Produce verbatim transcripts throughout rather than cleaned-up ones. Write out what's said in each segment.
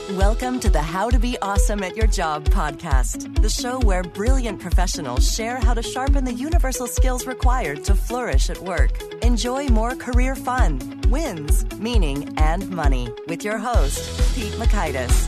Welcome to the How to Be Awesome at Your Job podcast, the show where brilliant professionals share how to sharpen the universal skills required to flourish at work. Enjoy more career fun, wins, meaning, and money with your host, Pete Mockaitis.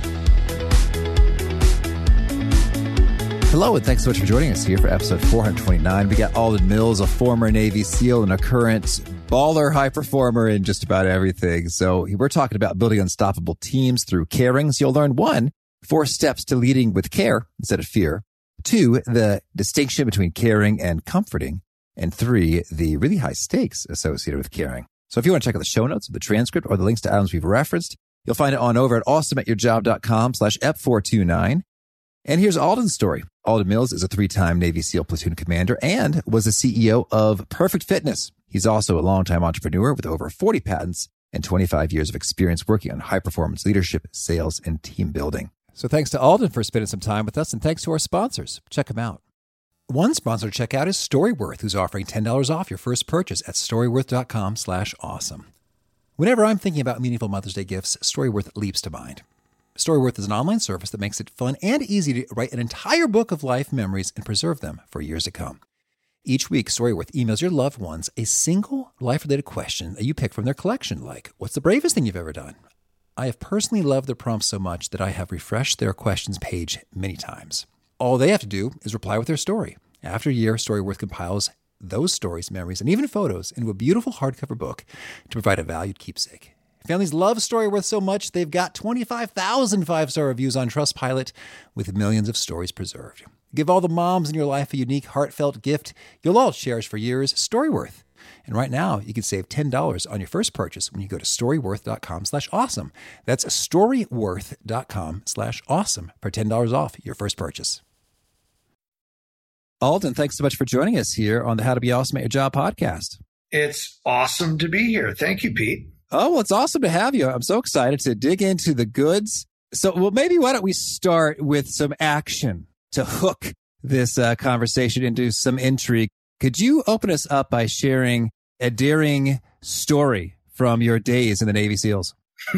Hello, and thanks so much for joining us here for episode four twenty-nine. We got Alden Mills, a former Navy SEAL and a current baller high performer in just about everything. So we're talking about building unstoppable teams through caring. So you'll learn one, four steps to leading with care instead of fear. Two, the distinction between caring and comforting. And three, the really high stakes associated with caring. So if you want to check out the show notes, the transcript, or the links to items we've referenced, you'll find it on over at awesome at your job dot com slash ep four two nine. And here's Alden's story. Alden Mills is a three-time Navy SEAL platoon commander and was the C E O of Perfect Fitness. He's also a longtime entrepreneur with over forty patents and twenty-five years of experience working on high-performance leadership, sales, and team building. So thanks to Alden for spending some time with us, and thanks to our sponsors. Check them out. One sponsor to check out is Storyworth, who's offering ten dollars off your first purchase at storyworth dot com slash awesome. Whenever I'm thinking about meaningful Mother's Day gifts, Storyworth leaps to mind. Storyworth is an online service that makes it fun and easy to write an entire book of life memories and preserve them for years to come. Each week, Storyworth emails your loved ones a single life-related question that you pick from their collection, like, what's the bravest thing you've ever done? I have personally loved their prompts so much that I have refreshed their questions page many times. All they have to do is reply with their story. After a year, Storyworth compiles those stories, memories, and even photos into a beautiful hardcover book to provide a valued keepsake. Families love Storyworth so much, they've got twenty-five thousand five-star reviews on Trustpilot with millions of stories preserved. Give all the moms in your life a unique, heartfelt gift you'll all cherish for years, Storyworth. And right now, you can save ten dollars on your first purchase when you go to storyworth dot com slash awesome. That's storyworth dot com slash awesome for ten dollars off your first purchase. Alden, thanks so much for joining us here on the How to Be Awesome at Your Job podcast. It's awesome to be here. Thank you, Pete. Oh, well, it's awesome to have you. I'm so excited to dig into the goods. So, well, maybe why don't we start with some action to hook this uh, conversation into some intrigue. Could you open us up by sharing a daring story from your days in the Navy SEALs?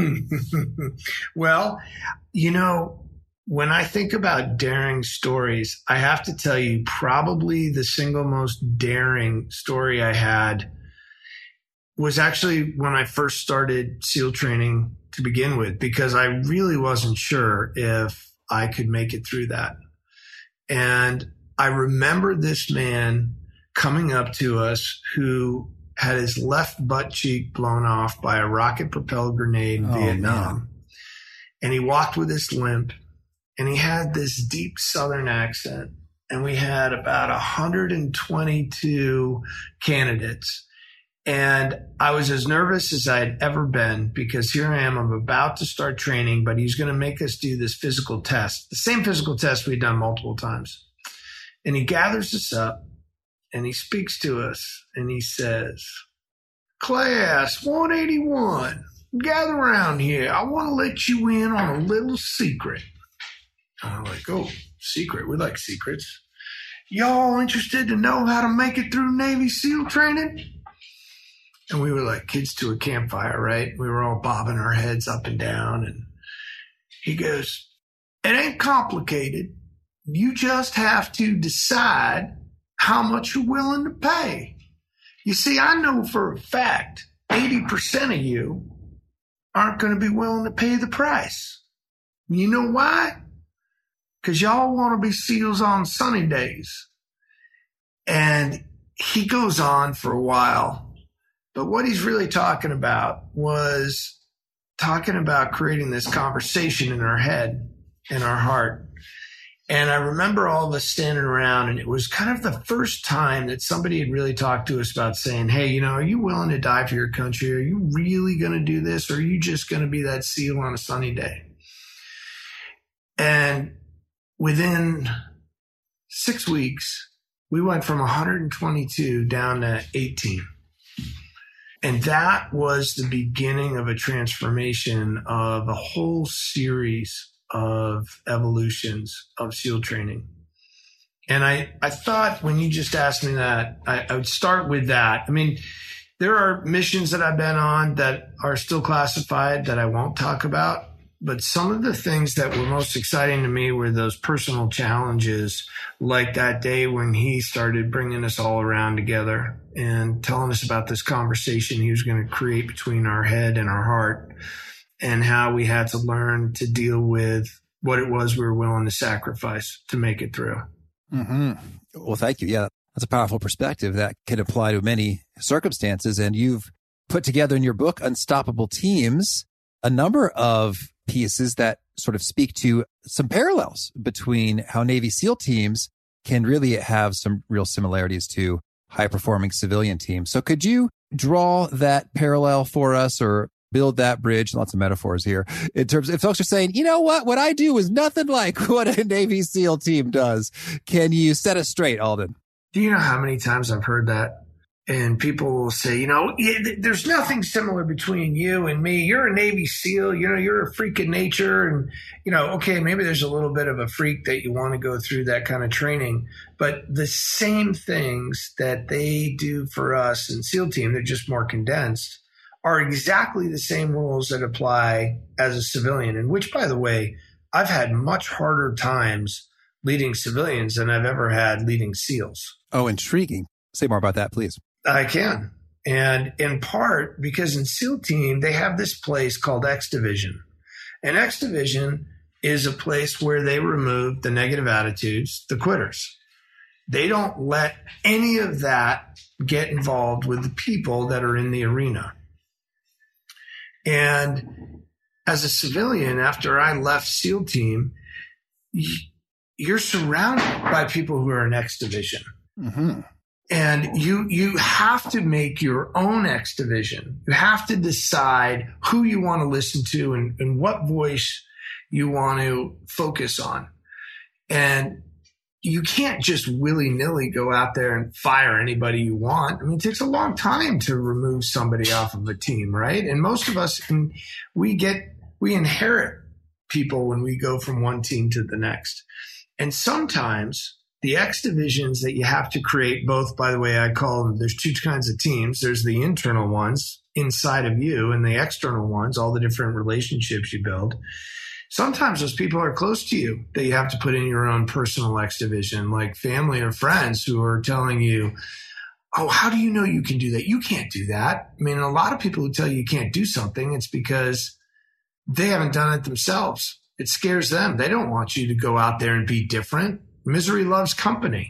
Well, you know, when I think about daring stories, I have to tell you probably the single most daring story I had was actually when I first started SEAL training to begin with, because I really wasn't sure if I could make it through that. And I remember this man coming up to us who had his left butt cheek blown off by a rocket-propelled grenade in oh, Vietnam. Man. And he walked with this limp, and he had this deep Southern accent. And we had about one hundred twenty-two candidates. And I was as nervous as I'd ever been, because here I am, I'm about to start training, but he's going to make us do this physical test, the same physical test we'd done multiple times. And he gathers us up and he speaks to us and he says, class one eighty-one, gather around here. I want to let you in on a little secret. And I'm like, oh, secret. We like secrets. Y'all interested to know how to make it through Navy SEAL training? And we were like kids to a campfire, right? We were all bobbing our heads up and down. And he goes, it ain't complicated. You just have to decide how much you're willing to pay. You see, I know for a fact, eighty percent of you aren't going to be willing to pay the price. You know why? Because y'all want to be SEALs on sunny days. And he goes on for a while. But what he's really talking about was talking about creating this conversation in our head, in our heart. And I remember all of us standing around, and it was kind of the first time that somebody had really talked to us about saying, hey, you know, are you willing to die for your country? Are you really going to do this? Or are you just going to be that SEAL on a sunny day? And within six weeks, we went from one hundred twenty-two down to eighteen. And that was the beginning of a transformation of a whole series of evolutions of SEAL training. And I, I thought when you just asked me that, I, I would start with that. I mean, there are missions that I've been on that are still classified that I won't talk about. but some of the things that were most exciting to me were those personal challenges, like that day when he started bringing us all around together and telling us about this conversation he was going to create between our head and our heart, and how we had to learn to deal with what it was we were willing to sacrifice to make it through. Mm-hmm. Well, thank you. Yeah, that's a powerful perspective that can apply to many circumstances. And you've put together in your book, Unstoppable Teams, a number of pieces that sort of speak to some parallels between how Navy SEAL teams can really have some real similarities to high-performing civilian teams. So could you draw that parallel for us, or build that bridge? Lots of metaphors here. In terms, if folks are saying, you know what, what I do is nothing like what a Navy SEAL team does. Can you set us straight, Alden? Do you know how many times I've heard that? And people will say, you know, there's nothing similar between you and me. You're a Navy SEAL, you know, you're a freak of nature. And, you know, okay, maybe there's a little bit of a freak that you want to go through that kind of training. But the same things that they do for us in SEAL team, they're just more condensed, are exactly the same rules that apply as a civilian. And which, by the way, I've had much harder times leading civilians than I've ever had leading SEALs. Oh, intriguing. Say more about that, please. I can. And in part because in SEAL team, they have this place called X Division. And X Division is a place where they remove the negative attitudes, the quitters. They don't let any of that get involved with the people that are in the arena. And as a civilian, after I left SEAL team, you're surrounded by people who are in X Division. Mm-hmm. And you you have to make your own X Division. You have to decide who you want to listen to and, and what voice you want to focus on. And you can't just willy-nilly go out there and fire anybody you want. I mean, it takes a long time to remove somebody off of a team, right? And most of us, can, we get we inherit people when we go from one team to the next. And sometimes the X divisions that you have to create, both, by the way, I call them, there's two kinds of teams. There's the internal ones inside of you and the external ones, all the different relationships you build. Sometimes those people are close to you that you have to put in your own personal X division, like family or friends who are telling you, oh, how do you know you can do that? You can't do that. I mean, a lot of people who tell you you can't do something, it's because they haven't done it themselves. It scares them. They don't want you to go out there and be different. Misery loves company.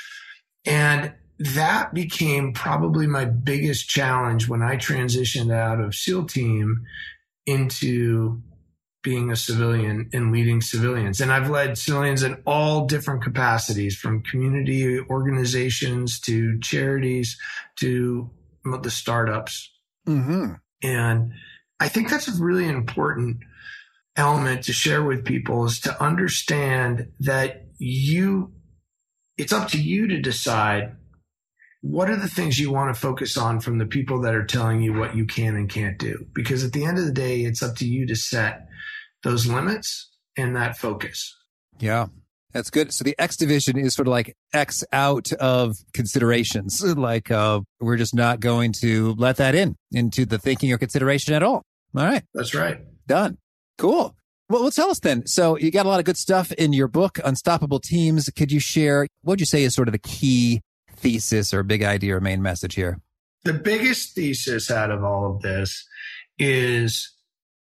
And that became probably my biggest challenge when I transitioned out of SEAL team into being a civilian and leading civilians. And I've led civilians in all different capacities, from community organizations to charities to the startups. Mm-hmm. And I think that's a really important element to share with people, is to understand that you, it's up to you to decide what are the things you want to focus on from the people that are telling you what you can and can't do. Because at the end of the day, it's up to you to set those limits and that focus. Yeah, that's good. So the X division is sort of like X out of considerations. Like uh, we're just not going to let that in into the thinking or consideration at all. All right. That's right. Done. Cool. Well, well, tell us then. So you got a lot of good stuff in your book, Unstoppable Teams. Could you share, what would you say is sort of the key thesis or big idea or main message here? The biggest thesis out of all of this is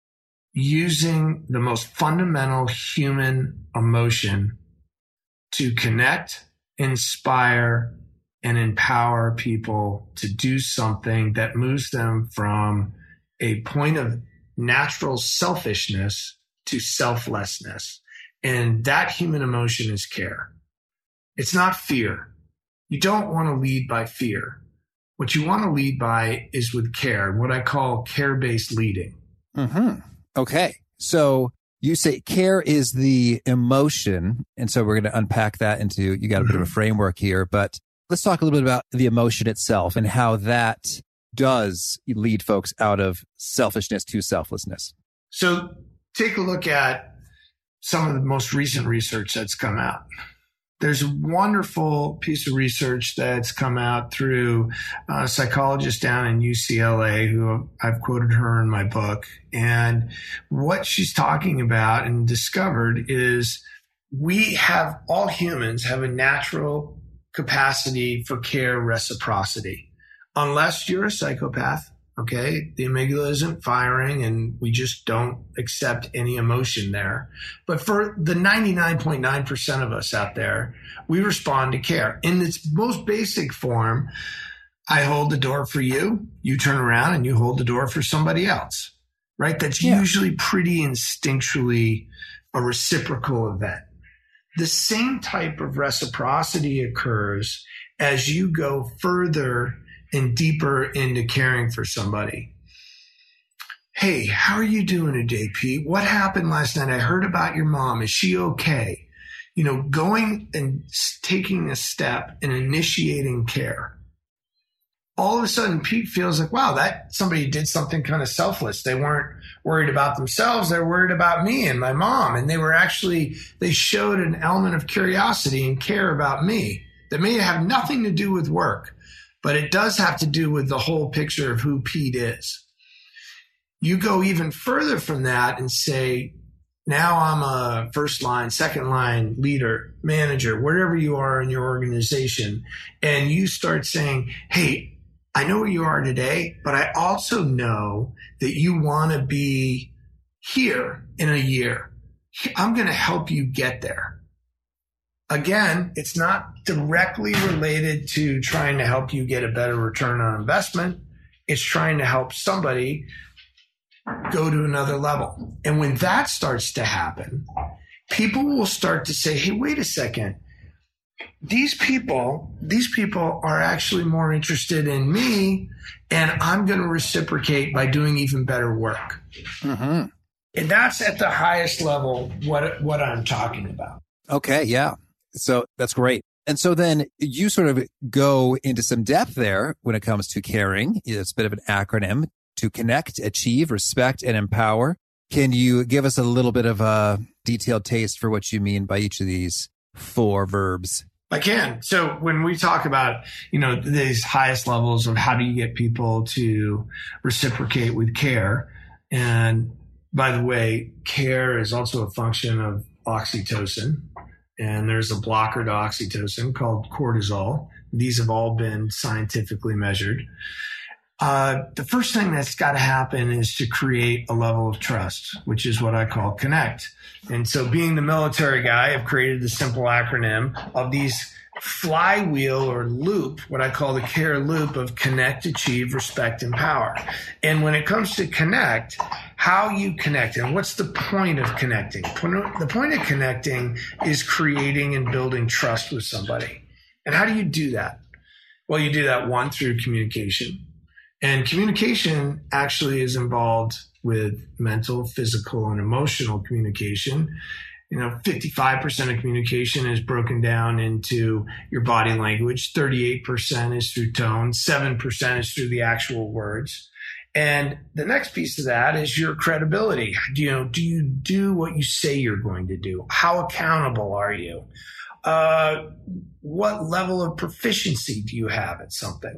using the most fundamental human emotion to connect, inspire, and empower people to do something that moves them from a point of natural selfishness to selflessness. And that human emotion is care. It's not fear. You don't want to lead by fear. What you want to lead by is with care, what I call care-based leading. Mm-hmm. Okay. So you say care is the emotion. And so we're going to unpack that into, you got a bit of a framework here, but let's talk a little bit about the emotion itself and how that does lead folks out of selfishness to selflessness. So take a look at some of the most recent research that's come out. There's a wonderful piece of research that's come out through a psychologist down in U C L A who I've quoted her in my book. And what she's talking about and discovered is we have, all humans have a natural capacity for care reciprocity. Unless you're a psychopath, okay, the amygdala isn't firing and we just don't accept any emotion there. But for the ninety-nine point nine percent of us out there, we respond to care. In its most basic form, I hold the door for you, you turn around and you hold the door for somebody else, right? That's yeah. usually pretty instinctually a reciprocal event. The same type of reciprocity occurs as you go further and deeper into caring for somebody. Hey, how are you doing today, Pete? What happened last night? I heard about your mom. Is she okay? You know, going and taking a step and initiating care. All of a sudden, Pete feels like, wow, that somebody did something kind of selfless. They weren't worried about themselves. They're worried about me and my mom. And they were actually, they showed an element of curiosity and care about me that may have nothing to do with work, but it does have to do with the whole picture of who Pete is. You go even further from that and say, now I'm a first line, second line leader, manager, wherever you are in your organization. And you start saying, hey, I know where you are today, but I also know that you want to be here in a year. I'm going to help you get there. Again, it's not directly related to trying to help you get a better return on investment. It's trying to help somebody go to another level. And when that starts to happen, people will start to say, hey, wait a second. These people, these people are actually more interested in me, and I'm going to reciprocate by doing even better work. Mm-hmm. And that's at the highest level what what I'm talking about. Okay, yeah. So that's great. And so then you sort of go into some depth there when it comes to caring. It's a bit of an acronym to connect, achieve, respect, and empower. Can you give us a little bit of a detailed taste for what you mean by each of these four verbs? I can. So when we talk about, you know, these highest levels of how do you get people to reciprocate with care, and by the way, care is also a function of oxytocin, and there's a blocker to oxytocin called cortisol. These have all been scientifically measured. Uh, the first thing that's got to happen is to create a level of trust, which is what I call connect. And so being the military guy, I've created the simple acronym of these flywheel or loop, what I call the care loop of connect, achieve, respect, empower. And when it comes to connect, how you connect and what's the point of connecting? The point of connecting is creating and building trust with somebody. And how do you do that? Well, you do that one through communication. And communication actually is involved with mental, physical, and emotional communication. You know, fifty-five percent of communication is broken down into your body language. thirty-eight percent is through tone. seven percent is through the actual words. And the next piece of that is your credibility. Do you know, do you do what you say you're going to do? How accountable are you? Uh, what level of proficiency do you have at something?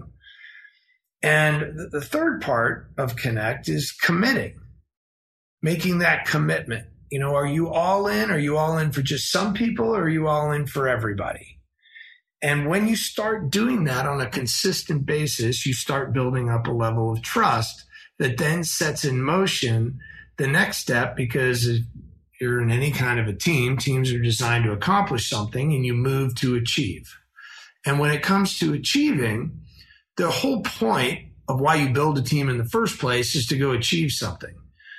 And the third part of connect is committing, making that commitment. You know, are you all in? Are you all in for just some people, or are you all in for everybody? And when you start doing that on a consistent basis, you start building up a level of trust that then sets in motion the next step, because if you're in any kind of a team, teams are designed to accomplish something, and you move to achieve. And when it comes to achieving, the whole point of why you build a team in the first place is to go achieve something.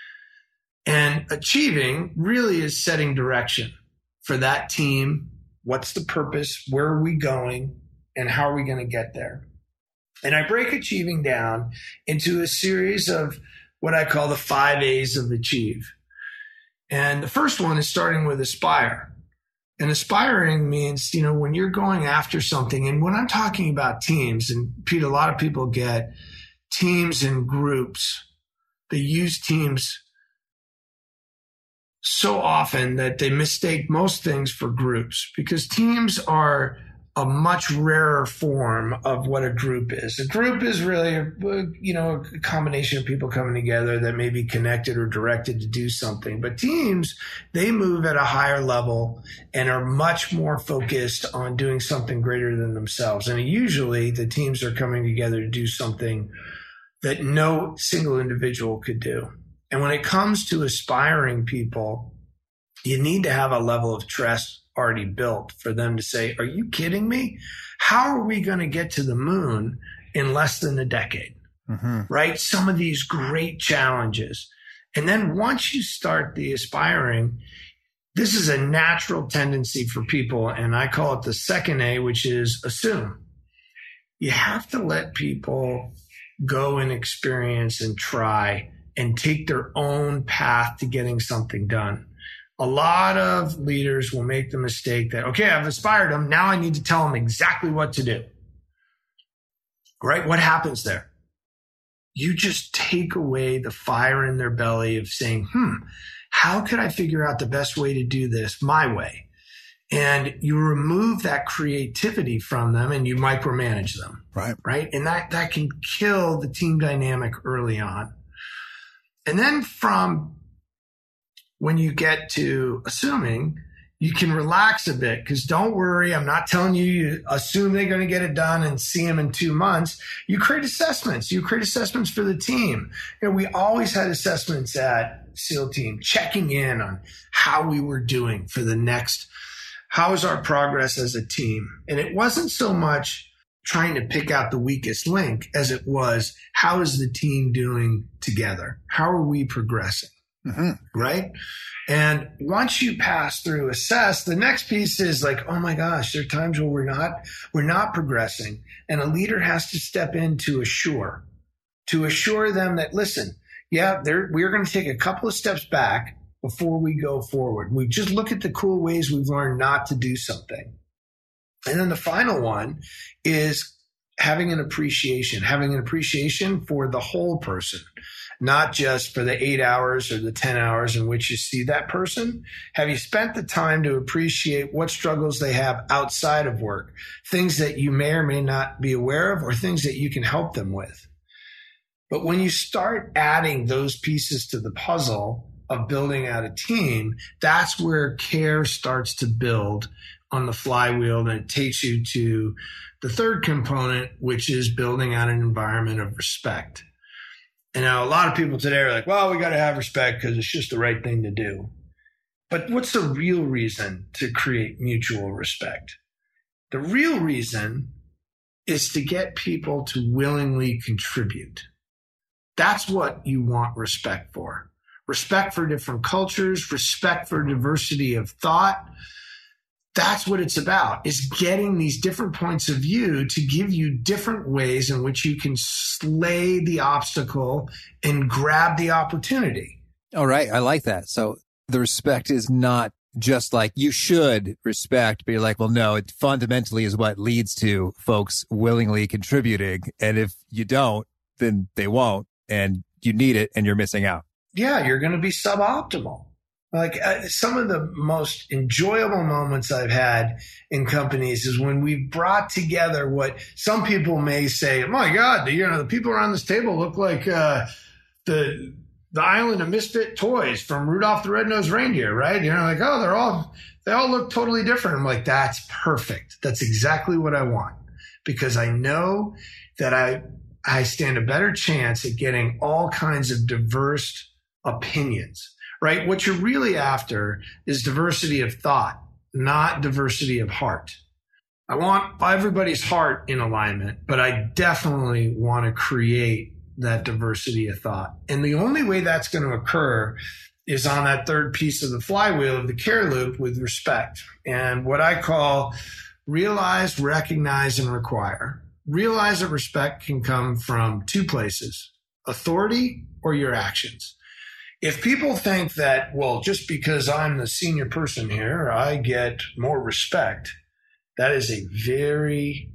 And achieving really is setting direction for that team. What's the purpose? Where are we going? And how are we going to get there? And I break achieving down into a series of what I call the five A's of achieve. And the first one is starting with aspire. And aspiring means, you know, when you're going after something, and when I'm talking about teams, and Pete, a lot of people get teams and groups. They use teams so often that they mistake most things for groups, because teams are a much rarer form of what a group is. A group is really, a, you know, a combination of people coming together that may be connected or directed to do something. But teams, they move at a higher level and are much more focused on doing something greater than themselves. And usually the teams are coming together to do something that no single individual could do. And when it comes to aspiring people, you need to have a level of trust already built for them to say, are you kidding me? How are we going to get to the moon in less than a decade? Mm-hmm. Right? Some of these great challenges. And then once you start the aspiring, this is a natural tendency for people. And I call it the second A, which is assume. You have to let people go and experience and try and take their own path to getting something done. A lot of leaders will make the mistake that, okay, I've inspired them. Now I need to tell them exactly what to do. Right? What happens there? You just take away the fire in their belly of saying, hmm, how could I figure out the best way to do this my way? And you remove that creativity from them and you micromanage them. Right. Right. And that, that can kill the team dynamic early on. And then from when you get to assuming, you can relax a bit, because don't worry, I'm not telling you you assume they're going to get it done and see them in two months. You create assessments. You create assessments for the team. You know, we always had assessments at SEAL Team, checking in on how we were doing for the next, how is our progress as a team? And it wasn't so much trying to pick out the weakest link as it was, how is the team doing together? How are we progressing? Mm-hmm. Right? And once you pass through assess, the next piece is like, oh my gosh, there are times where we're not, we're not progressing. And a leader has to step in to assure, to assure them that, listen, yeah, we're going to take a couple of steps back before we go forward. We just look at the cool ways we've learned not to do something. And then the final one is having an appreciation, having an appreciation for the whole person. Not just for the eight hours or the ten hours in which you see that person. Have you spent the time to appreciate what struggles they have outside of work, things that you may or may not be aware of, or things that you can help them with? But when you start adding those pieces to the puzzle of building out a team, that's where care starts to build on the flywheel, and it takes you to the third component, which is building out an environment of respect. And now a lot of people today are like, well, we got to have respect because it's just the right thing to do. But what's the real reason to create mutual respect? The real reason is to get people to willingly contribute. That's what you want respect for. Respect for different cultures, respect for diversity of thought. That's what it's about, is getting these different points of view to give you different ways in which you can slay the obstacle and grab the opportunity. All right. I like that. So the respect is not just like you should respect, but you're like, well, no, it fundamentally is what leads to folks willingly contributing. And if you don't, then they won't, and you need it and you're missing out. Yeah, you're going to be suboptimal. Like uh, some of the most enjoyable moments I've had in companies is when we brought together what some people may say, oh my God, you know, the people around this table look like uh, the the island of misfit toys from Rudolph the Red-Nosed Reindeer, right? You know, like, oh, they're all, they all look totally different. I'm like, that's perfect. That's exactly what I want, because I know that I I stand a better chance at getting all kinds of diverse opinions. Right? What you're really after is diversity of thought, not diversity of heart. I want everybody's heart in alignment, but I definitely want to create that diversity of thought. And the only way that's going to occur is on that third piece of the flywheel of the care loop with respect. And what I call realize, recognize, and require. Realize that respect can come from two places, authority or your actions. If people think that, well, just because I'm the senior person here, I get more respect, that is a very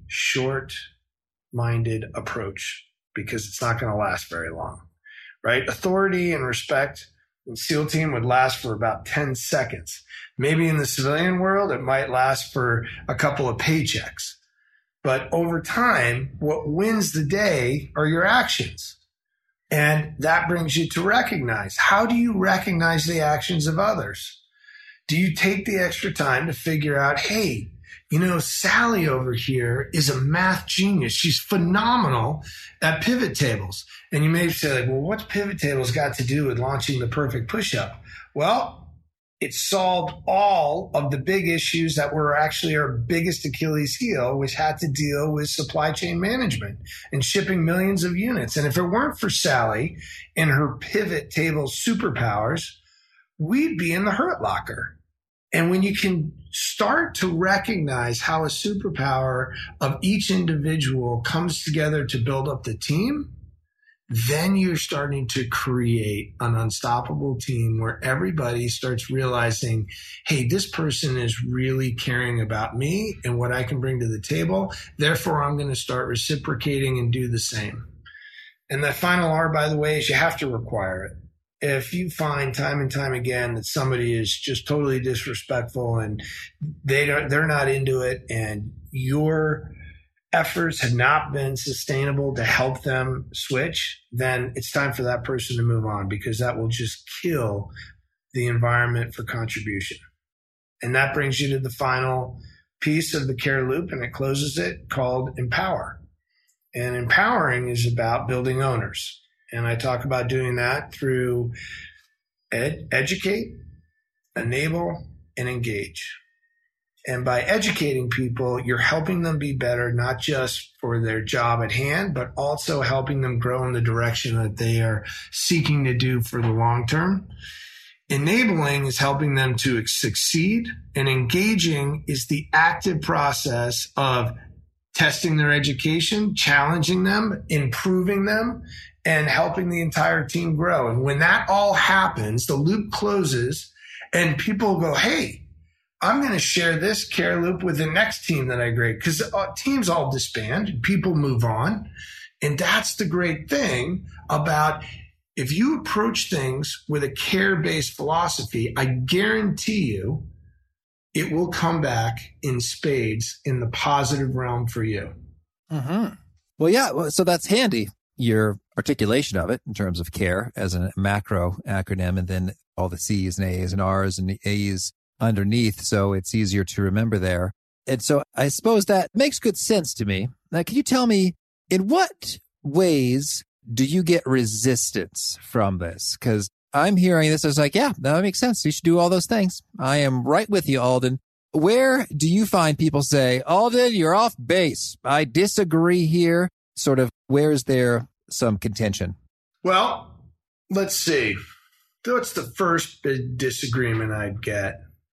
short-minded approach, because it's not going to last very long, right? Authority and respect And SEAL team would last for about ten seconds. Maybe in the civilian world, it might last for a couple of paychecks. But over time, what wins the day are your actions. And that brings you to recognize. How do you recognize the actions of others? Do you take the extra time to figure out, hey, you know, Sally over here is a math genius. She's phenomenal at pivot tables. And you may say, like, well, what's pivot tables got to do with launching the perfect push-up? Well, it solved all of the big issues that were actually our biggest Achilles heel, which had to deal with supply chain management and shipping millions of units. And if it weren't for Sally and her pivot table superpowers, we'd be in the hurt locker. And when you can start to recognize how a superpower of each individual comes together to build up the team, then you're starting to create an unstoppable team where everybody starts realizing, hey, this person is really caring about me and what I can bring to the table. Therefore, I'm going to start reciprocating and do the same. And the final R, by the way, is you have to require it. If you find time and time again that somebody is just totally disrespectful and they don't, they're not into it, and your efforts have not been sustainable to help them switch, then it's time for that person to move on, because that will just kill the environment for contribution. And that brings you to the final piece of the care loop, and it closes it, called empower. And empowering is about building owners. And I talk about doing that through ed- educate, enable, and engage. And by educating people, you're helping them be better, not just for their job at hand, but also helping them grow in the direction that they are seeking to do for the long term. Enabling is helping them to succeed, and engaging is the active process of testing their education, challenging them, improving them, and helping the entire team grow. And when that all happens, the loop closes and people go, hey, I'm going to share this care loop with the next team that I grade, because uh, teams all disband and people move on. And that's the great thing about, if you approach things with a care-based philosophy, I guarantee you it will come back in spades in the positive realm for you. Mm-hmm. Well, yeah. So that's handy, your articulation of it in terms of care as a macro acronym, and then all the C's and A's and R's and A's underneath. So it's easier to remember there. And so I suppose that makes good sense to me. Now, can you tell me, in what ways do you get resistance from this? Because I'm hearing this, I was like, yeah, that makes sense. You should do all those things. I am right with you, Alden. Where do you find people say, Alden, you're off base, I disagree here? Sort of, where is there some contention? Well, let's see. What's the first big disagreement I'd get?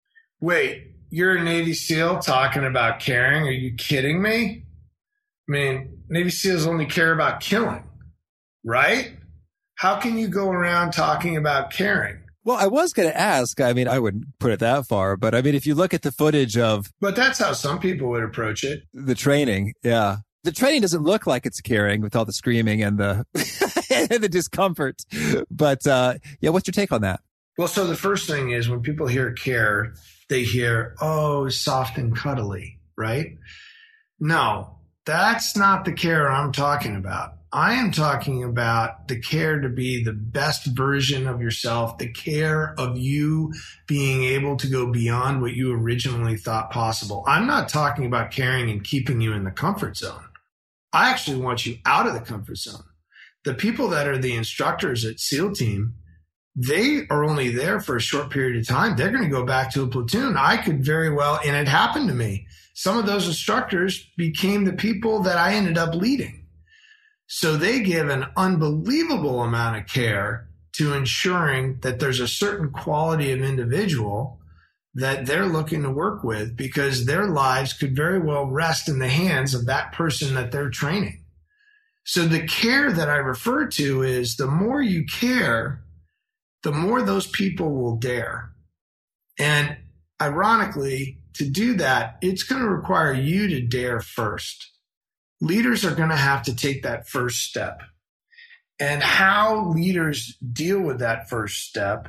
Wait, you're a Navy SEAL talking about caring? Are you kidding me? I mean, Navy SEALs only care about killing, right? How can you go around talking about caring? Well, I was going to ask, I mean, I wouldn't put it that far, but I mean, if you look at the footage of... But that's how some people would approach it. The training, yeah. The training doesn't look like it's caring with all the screaming and the and the discomfort. But uh, yeah, what's your take on that? Well, so the first thing is, when people hear care, they hear, oh, soft and cuddly, right? No, that's not the care I'm talking about. I am talking about the care to be the best version of yourself, the care of you being able to go beyond what you originally thought possible. I'm not talking about caring and keeping you in the comfort zone. I actually want you out of the comfort zone. The people that are the instructors at SEAL Team, they are only there for a short period of time. They're going to go back to a platoon. I could very well, and it happened to me, some of those instructors became the people that I ended up leading. So they give an unbelievable amount of care to ensuring that there's a certain quality of individual that they're looking to work with, because their lives could very well rest in the hands of that person that they're training. So the care that I refer to is, the more you care, the more those people will dare. And ironically, to do that, it's going to require you to dare first. Leaders are going to have to take that first step. And how leaders deal with that first step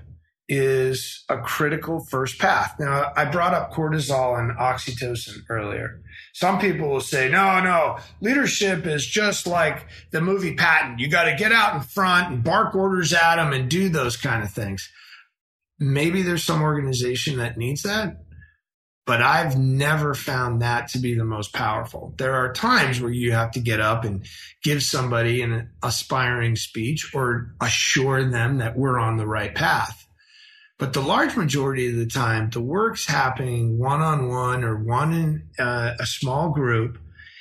is a critical first path. Now, I brought up cortisol and oxytocin earlier. Some people will say, no, no, leadership is just like the movie Patton. You got to get out in front and bark orders at them and do those kind of things. Maybe there's some organization that needs that, but I've never found that to be the most powerful. There are times where you have to get up and give somebody an aspiring speech or assure them that we're on the right path. But the large majority of the time, the work's happening one-on-one or one in uh, a small group,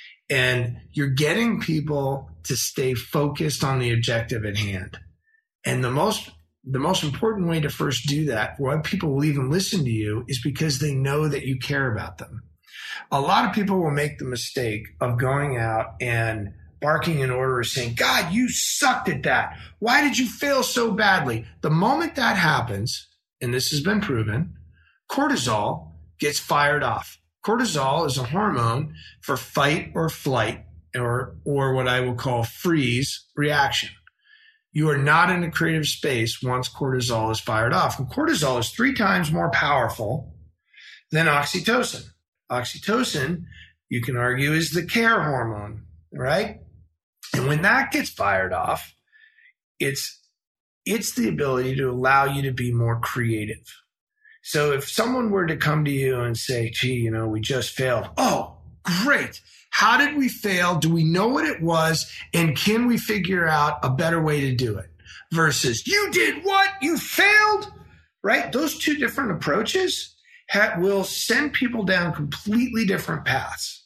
and you're getting people to stay focused on the objective at hand. And the most the most important way to first do that, why people will even listen to you, is because they know that you care about them. A lot of people will make the mistake of going out and barking an order or saying, God, you sucked at that. Why did you fail so badly? The moment that happens, and this has been proven, cortisol gets fired off. Cortisol is a hormone for fight or flight, or, or what I will call freeze reaction. You are not in a creative space once cortisol is fired off. And cortisol is three times more powerful than oxytocin. Oxytocin, you can argue, is the care hormone, right? And when that gets fired off, it's it's the ability to allow you to be more creative. So if someone were to come to you and say, gee, you know, we just failed. Oh, great. How did we fail? Do we know what it was? And can we figure out a better way to do it? Versus, you did what? You failed? Right? Those two different approaches ha- will send people down completely different paths.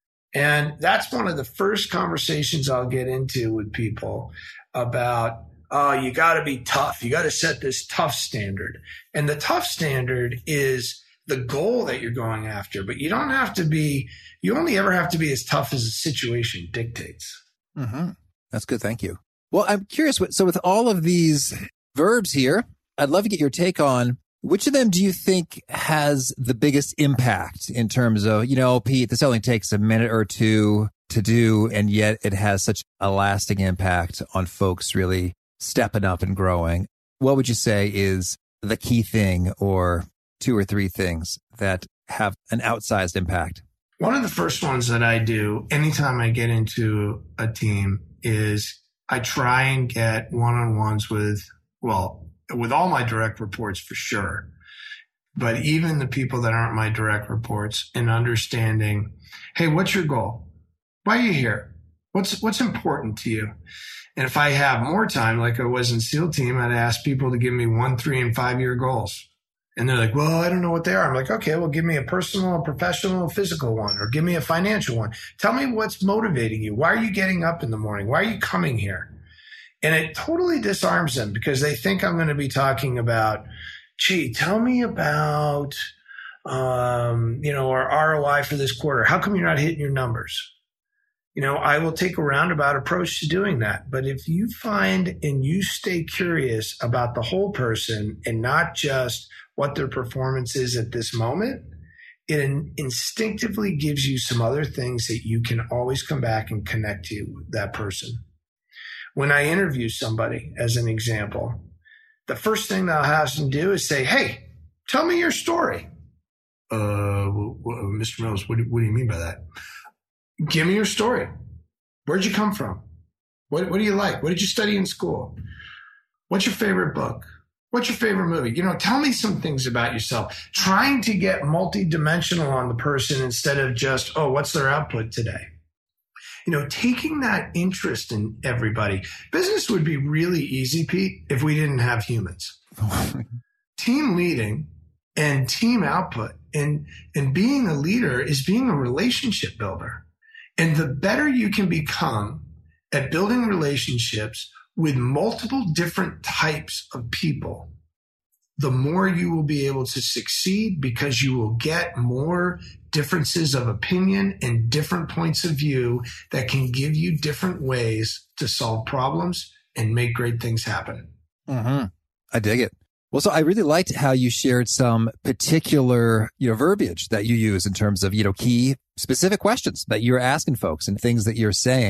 And that's one of the first conversations I'll get into with people about, oh, you got to be tough. You got to set this tough standard. And the tough standard is the goal that you're going after, but you don't have to be, you only ever have to be as tough as the situation dictates. Mm-hmm. That's good. Thank you. Well, I'm curious. So with all of these verbs here, I'd love to get your take on which of them do you think has the biggest impact in terms of, you know, Pete, this only takes a minute or two to do, and yet it has such a lasting impact on folks really stepping up and growing. What would you say is the key thing, or two or three things that have an outsized impact? One of the first ones that I do anytime I get into a team is I try and get one-on-ones with, well, with all my direct reports for sure, but even the people that aren't my direct reports, and understanding, hey, what's your goal? Why are you here? What's, what's important to you? And if I have more time, like I was in SEAL team, I'd ask people to give me one, three, and five year goals. And they're like, well, I don't know what they are. I'm like, okay, well, give me a personal, a professional, a physical one, or give me a financial one. Tell me what's motivating you. Why are you getting up in the morning? Why are you coming here? And it totally disarms them, because they think I'm going to be talking about, gee, tell me about, um, you know, our R O I for this quarter. How come you're not hitting your numbers? You know, I will take a roundabout approach to doing that. But if you find and you stay curious about the whole person and not just what their performance is at this moment, it in- instinctively gives you some other things that you can always come back and connect to with that person. When I interview somebody, as an example, the first thing that I'll have them do is say, hey, tell me your story. Uh, well, well, Mister Mills, what do, what do you mean by that? Give me your story. Where'd you come from? What, what do you like? What did you study in school? What's your favorite book? What's your favorite movie? You know, tell me some things about yourself. Trying to get multidimensional on the person instead of just, oh, what's their output today? You know, taking that interest in everybody. Business would be really easy, Pete, if we didn't have humans. Team leading and team output and, and being a leader is being a relationship builder. And the better you can become at building relationships with multiple different types of people, the more you will be able to succeed, because you will get more differences of opinion and different points of view that can give you different ways to solve problems and make great things happen. Mm-hmm. I dig it. Well, so I really liked how you shared some particular, you know, verbiage that you use in terms of, you know, key specific questions that you're asking folks and things that you're saying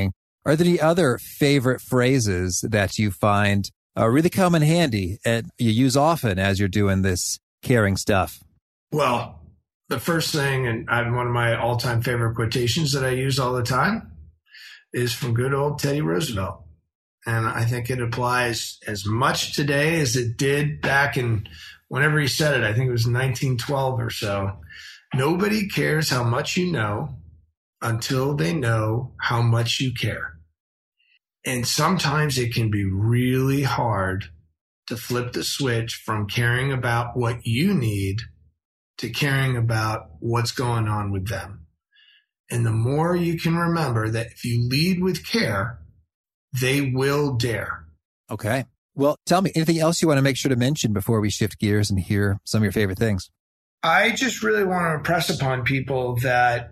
Are there any other favorite phrases that you find uh, really come in handy and you use often as you're doing this caring stuff? Well, the first thing, and I, one of my all-time favorite quotations that I use all the time is from good old Teddy Roosevelt. And I think it applies as much today as it did back in whenever he said it. I think it was nineteen twelve or so. Nobody cares how much you know until they know how much you care. And sometimes it can be really hard to flip the switch from caring about what you need to caring about what's going on with them. And the more you can remember that if you lead with care, they will dare. Okay. Well, tell me, anything else you want to make sure to mention before we shift gears and hear some of your favorite things? I just really want to impress upon people that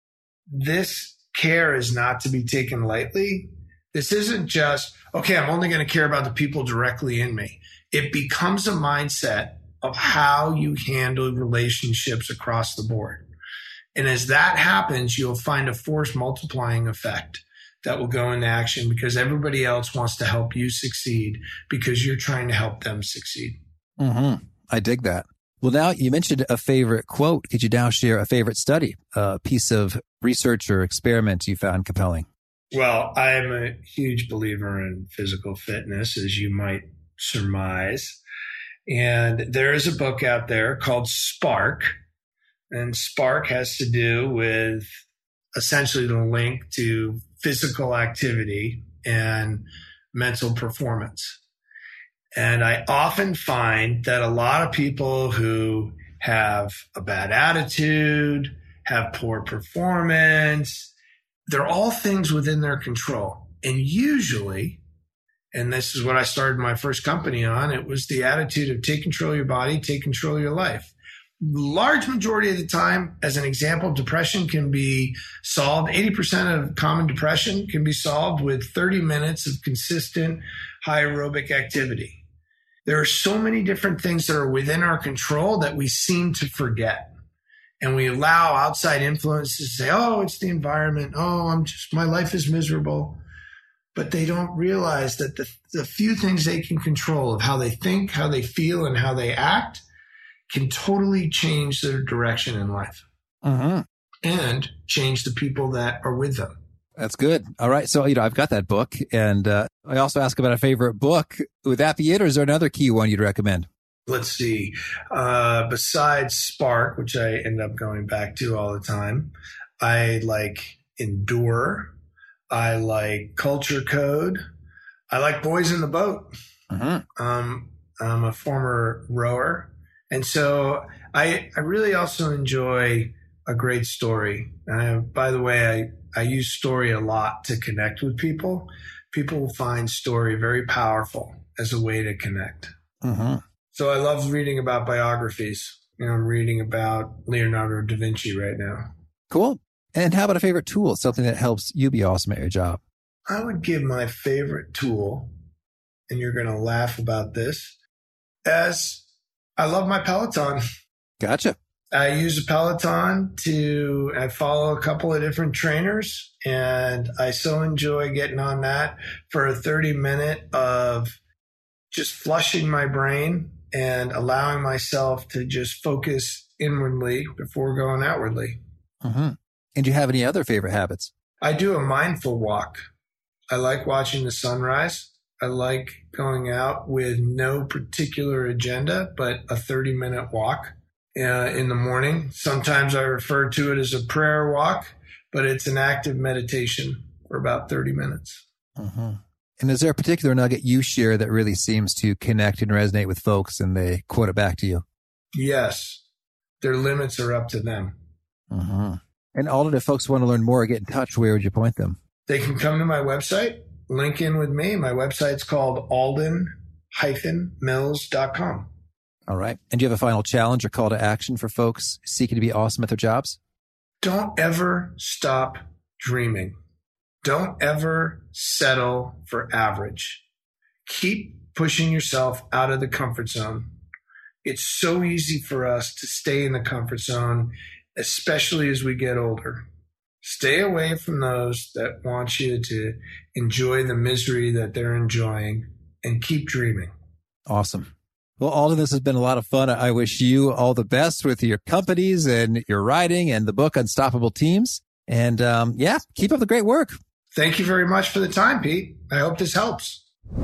this care is not to be taken lightly. This isn't just, okay, I'm only going to care about the people directly in me. It becomes a mindset of how you handle relationships across the board. And as that happens, you'll find a force multiplying effect that will go into action because everybody else wants to help you succeed because you're trying to help them succeed. Mm-hmm. I dig that. Well, now you mentioned a favorite quote. Could you now share a favorite study, a piece of research or experiment you found compelling? Well, I'm a huge believer in physical fitness, as you might surmise. And there is a book out there called Spark. And Spark has to do with essentially the link to physical activity and mental performance. And I often find that a lot of people who have a bad attitude, have poor performance, they're all things within their control. And usually, and this is what I started my first company on, it was the attitude of take control of your body, take control of your life. Large majority of the time, as an example, depression can be solved. eighty percent of common depression can be solved with thirty minutes of consistent high aerobic activity. There are so many different things that are within our control that we seem to forget. And we allow outside influences to say, oh, it's the environment. Oh, I'm just, my life is miserable. But they don't realize that the, the few things they can control of how they think, how they feel, and how they act can totally change their direction in life Mm-hmm. and change the people that are with them. That's good. All right. So, you know, I've got that book. And uh, I also ask about a favorite book. Would that be it, or is there another key one you'd recommend? Let's see. Uh, besides Spark, which I end up going back to all the time, I like Endure. I like Culture Code. I like Boys in the Boat. Mm-hmm. Um, I'm a former rower. And so I, I really also enjoy a great story. Uh, by the way, I, I use story a lot to connect with people. People will find story very powerful as a way to connect. Mm-hmm. So I love reading about biographies. You know, I'm reading about Leonardo da Vinci right now. Cool. And how about a favorite tool, something that helps you be awesome at your job? I would give my favorite tool, and you're going to laugh about this, as I love my Peloton. Gotcha. I use a Peloton to, I follow a couple of different trainers, and I so enjoy getting on that for a thirty minute of just flushing my brain and allowing myself to just focus inwardly before going outwardly. Mm-hmm. And do you have any other favorite habits? I do a mindful walk. I like watching the sunrise. I like going out with no particular agenda, but a thirty minute walk uh, in the morning. Sometimes I refer to it as a prayer walk, but it's an active meditation for about thirty minutes. Mm-hmm. And is there a particular nugget you share that really seems to connect and resonate with folks and they quote it back to you? Yes. Their limits are up to them. Mm-hmm. And Alden, if folks want to learn more or get in touch, where would you point them? They can come to my website, link in with me. My website's called alden dash mills dot com. All right. And do you have a final challenge or call to action for folks seeking to be awesome at their jobs? Don't ever stop dreaming. Don't ever settle for average. Keep pushing yourself out of the comfort zone. It's so easy for us to stay in the comfort zone, especially as we get older. Stay away from those that want you to enjoy the misery that they're enjoying, and keep dreaming. Awesome. Well, Alden, this has been a lot of fun. I wish you all the best with your companies and your writing and the book Unstoppable Teams. And um, yeah, keep up the great work. Thank you very much for the time, Pete. I hope this helps.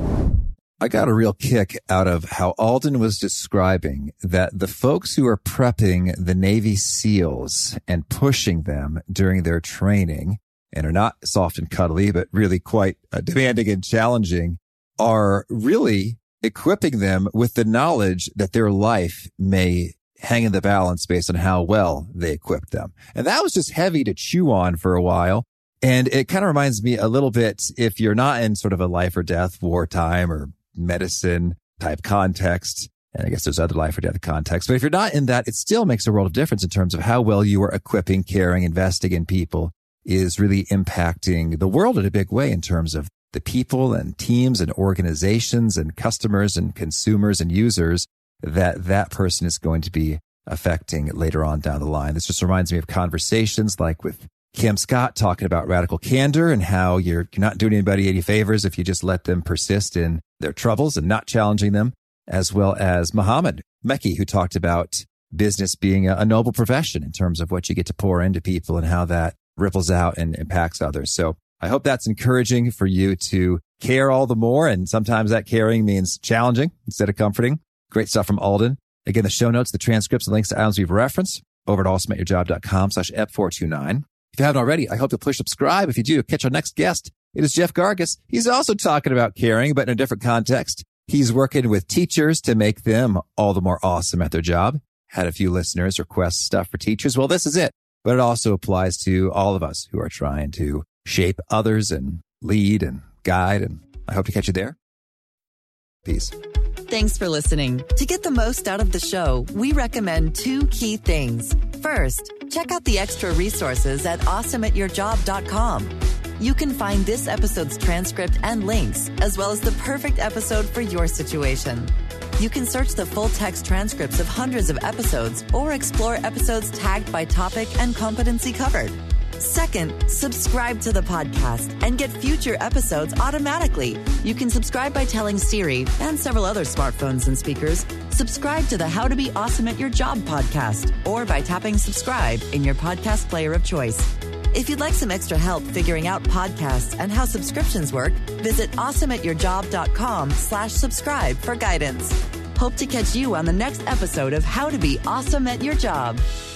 I got a real kick out of how Alden was describing that the folks who are prepping the Navy SEALs and pushing them during their training and are not soft and cuddly, but really quite uh, demanding and challenging, are really equipping them with the knowledge that their life may hang in the balance based on how well they equipped them. And that was just heavy to chew on for a while. And it kind of reminds me a little bit, if you're not in sort of a life or death wartime or medicine type context, and I guess there's other life or death context, but if you're not in that, it still makes a world of difference in terms of how well you are equipping, caring, investing in people is really impacting the world in a big way in terms of the people and teams and organizations and customers and consumers and users that that person is going to be affecting later on down the line. This just reminds me of conversations like with Kim Scott talking about radical candor and how you're, you're not doing anybody any favors if you just let them persist in their troubles and not challenging them, as well as Muhammad Mekki, who talked about business being a, a noble profession in terms of what you get to pour into people and how that ripples out and impacts others. So I hope that's encouraging for you to care all the more. And sometimes that caring means challenging instead of comforting. Great stuff from Alden. Again, the show notes, the transcripts, and links to items we've referenced over at awesome at your job dot com slash ep four two nine. If you haven't already, I hope you'll push subscribe. If you do, catch our next guest. It is Jeff Gargas. He's also talking about caring, but in a different context. He's working with teachers to make them all the more awesome at their job. Had a few listeners request stuff for teachers. Well, this is it. But it also applies to all of us who are trying to shape others and lead and guide. And I hope to catch you there. Peace. Thanks for listening. To get the most out of the show, we recommend two key things. First, check out the extra resources at awesome at your job dot com. You can find this episode's transcript and links, as well as the perfect episode for your situation. You can search the full text transcripts of hundreds of episodes or explore episodes tagged by topic and competency covered. Second, subscribe to the podcast and get future episodes automatically. You can subscribe by telling Siri and several other smartphones and speakers, subscribe to the How to Be Awesome at Your Job podcast, or by tapping subscribe in your podcast player of choice. If you'd like some extra help figuring out podcasts and how subscriptions work, visit awesome at your job dot com slash subscribe for guidance. Hope to catch you on the next episode of How to Be Awesome at Your Job.